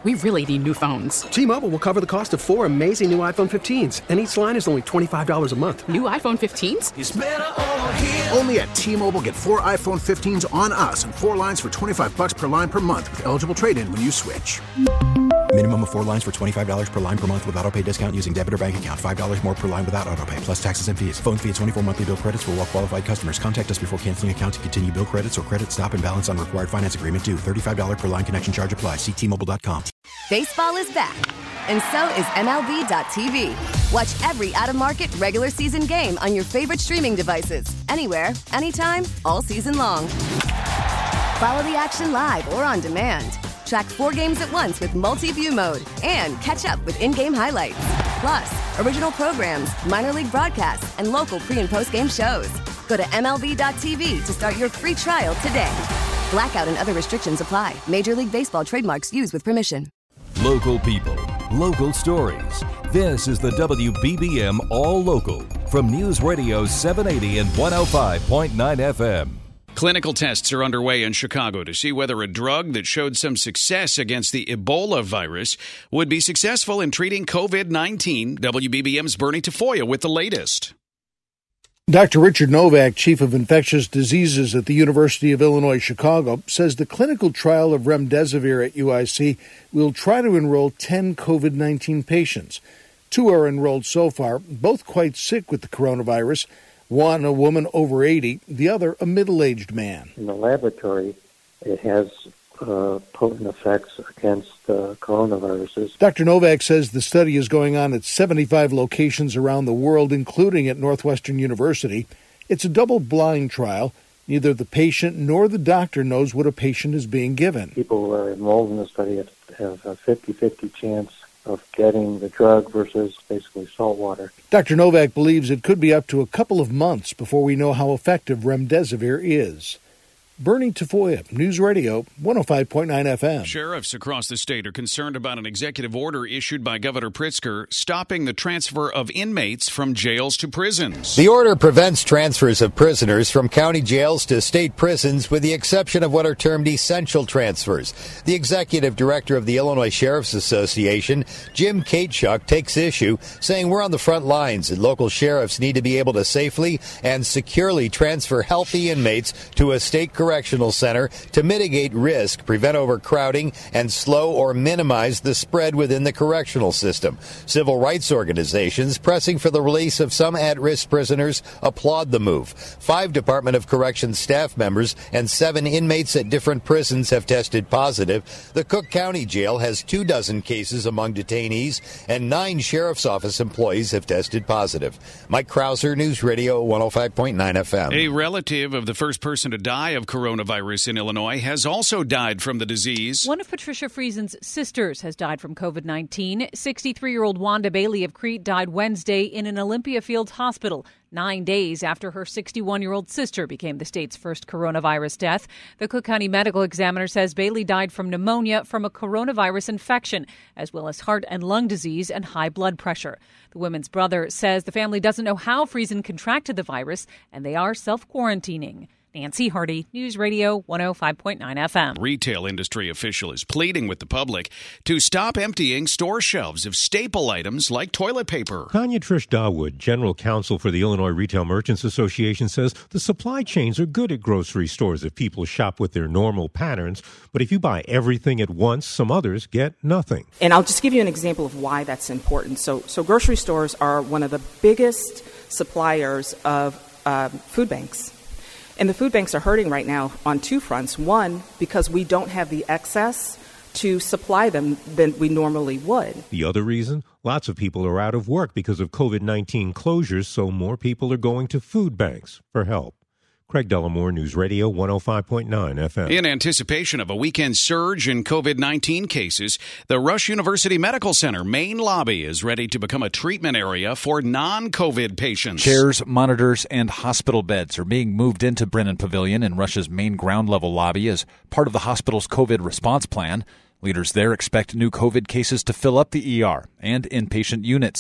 We really need new phones. T-Mobile will cover the cost of 4 amazing new iPhone 15s, and each line is only $25 a month. New iPhone 15s? It's better over here. Only at T-Mobile, get 4 iPhone 15s on us and 4 lines for $25 per line per month with eligible trade-in when you switch. Minimum of 4 lines for $25 per line per month with autopay discount using debit or bank account. $5 more per line without autopay, plus taxes and fees. Phone fee at 24 monthly bill credits for well-qualified customers. Contact us before canceling account to continue bill credits or credit stop and balance on required finance agreement due. $35 per line connection charge applies. See T-Mobile.com. Baseball is back, and so is MLB.tv. Watch every out-of-market regular season game on your favorite streaming devices. Anywhere, anytime, all season long. Follow the action live or on demand. Track 4 games at once with multi-view mode and catch up with in-game highlights. Plus, original programs, minor league broadcasts, and local pre- and post-game shows. Go to MLB.tv to start your free trial today. Blackout and other restrictions apply. Major League Baseball trademarks used with permission. Local people, local stories. This is the WBBM All Local from News Radio 780 and 105.9 FM. Clinical tests are underway in Chicago to see whether a drug that showed some success against the Ebola virus would be successful in treating COVID-19. WBBM's Bernie Tafoya with the latest. Dr. Richard Novak, Chief of Infectious Diseases at the University of Illinois Chicago, says the clinical trial of remdesivir at UIC will try to enroll 10 COVID-19 patients. 2 are enrolled so far, both quite sick with the coronavirus. One, a woman over 80, the other, a middle-aged man. In the laboratory, it has potent effects against coronaviruses. Dr. Novak says the study is going on at 75 locations around the world, including at Northwestern University. It's a double-blind trial. Neither the patient nor the doctor knows what a patient is being given. People who are enrolled in the study have a 50-50 chance of getting the drug versus basically salt water. Dr. Novak believes it could be up to a couple of months before we know how effective remdesivir is. Bernie Tafoya, News Radio 105.9 FM. Sheriffs across the state are concerned about an executive order issued by Governor Pritzker stopping the transfer of inmates from jails to prisons. The order prevents transfers of prisoners from county jails to state prisons with the exception of what are termed essential transfers. The executive director of the Illinois Sheriff's Association, Jim Katechuk, takes issue, saying we're on the front lines and local sheriffs need to be able to safely and securely transfer healthy inmates to a state correctional center to mitigate risk, prevent overcrowding, and slow or minimize the spread within the correctional system. Civil rights organizations pressing for the release of some at-risk prisoners applaud the move. 5 Department of Corrections staff members and 7 inmates at different prisons have tested positive. The Cook County Jail has 24 cases among detainees, and 9 Sheriff's Office employees have tested positive. Mike Krauser, News Radio 105.9 FM. A relative of the first person to die of coronavirus in Illinois has also died from the disease. One of Patricia Friesen's sisters has died from COVID-19. 63-year-old Wanda Bailey of Crete died Wednesday in an Olympia Fields hospital, 9 days after her 61-year-old sister became the state's first coronavirus death. The Cook County Medical Examiner says Bailey died from pneumonia from a coronavirus infection, as well as heart and lung disease and high blood pressure. The woman's brother says the family doesn't know how Friesen contracted the virus, and they are self-quarantining. Nancy Hardy, News Radio 105.9 FM. Retail industry official is pleading with the public to stop emptying store shelves of staple items like toilet paper. Tanya Trish Dawood, General Counsel for the Illinois Retail Merchants Association, says the supply chains are good at grocery stores if people shop with their normal patterns. But if you buy everything at once, some others get nothing. And I'll just give you an example of why that's important. So grocery stores are one of the biggest suppliers of food banks. And the food banks are hurting right now on 2 fronts. One, because we don't have the excess to supply them than we normally would. The other reason? Lots of people are out of work because of COVID-19 closures, so more people are going to food banks for help. Craig Dellamore, News Radio 105.9 FM. In anticipation of a weekend surge in COVID-19 cases, the Rush University Medical Center main lobby is ready to become a treatment area for non-COVID patients. Chairs, monitors, and hospital beds are being moved into Brennan Pavilion in Rush's main ground-level lobby as part of the hospital's COVID response plan. Leaders there expect new COVID cases to fill up the ER and inpatient units.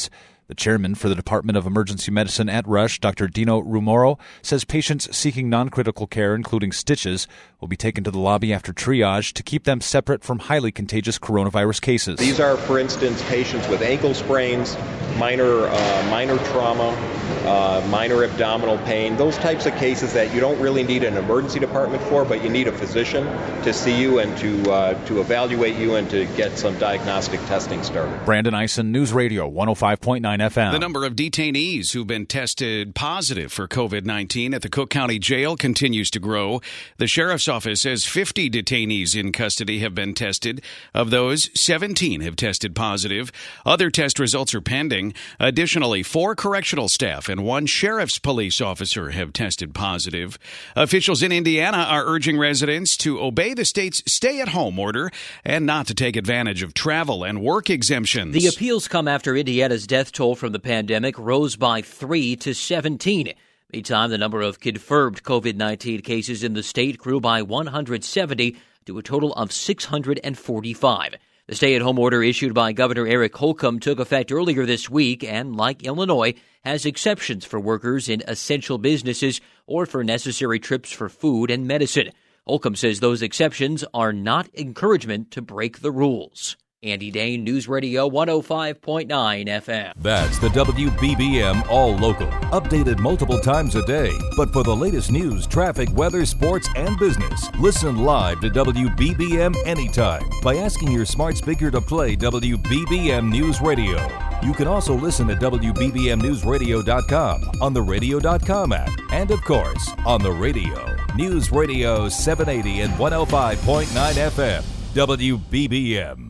The chairman for the Department of Emergency Medicine at Rush, Dr. Dino Rumoro, says patients seeking non-critical care, including stitches, will be taken to the lobby after triage to keep them separate from highly contagious coronavirus cases. These are, for instance, patients with ankle sprains, minor trauma, minor abdominal pain, those types of cases that you don't really need an emergency department for, but you need a physician to see you and to evaluate you and to get some diagnostic testing started. Brandon Eisen, News Radio 105.9 FM. The number of detainees who've been tested positive for COVID-19 at the Cook County Jail continues to grow. The sheriff's office says 50 detainees in custody have been tested. Of those, 17 have tested positive. Other test results are pending. Additionally, 4 correctional staff and 1 sheriff's police officer have tested positive. Officials in Indiana are urging residents to obey the state's stay-at-home order and not to take advantage of travel and work exemptions. The appeals come after Indiana's death toll from the pandemic rose by 3 to 17. Meantime, the number of confirmed COVID-19 cases in the state grew by 170 to a total of 645. The stay-at-home order issued by Governor Eric Holcomb took effect earlier this week and, like Illinois, has exceptions for workers in essential businesses or for necessary trips for food and medicine. Holcomb says those exceptions are not encouragement to break the rules. Andy Dane, News Radio 105.9 FM. That's the WBBM All Local. Updated multiple times a day. But for the latest news, traffic, weather, sports, and business, listen live to WBBM anytime by asking your smart speaker to play WBBM News Radio. You can also listen at WBBMNewsRadio.com, on the Radio.com app, and of course, on the radio. News Radio 780 and 105.9 FM. WBBM.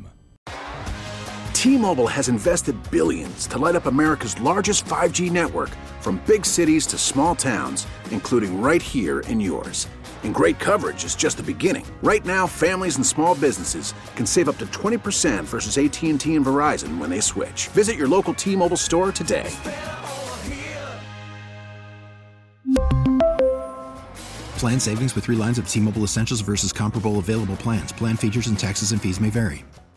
T-Mobile has invested billions to light up America's largest 5G network, from big cities to small towns, including right here in yours. And great coverage is just the beginning. Right now, families and small businesses can save up to 20% versus AT&T and Verizon when they switch. Visit your local T-Mobile store today. Plan savings with 3 lines of T-Mobile Essentials versus comparable available plans. Plan features and taxes and fees may vary.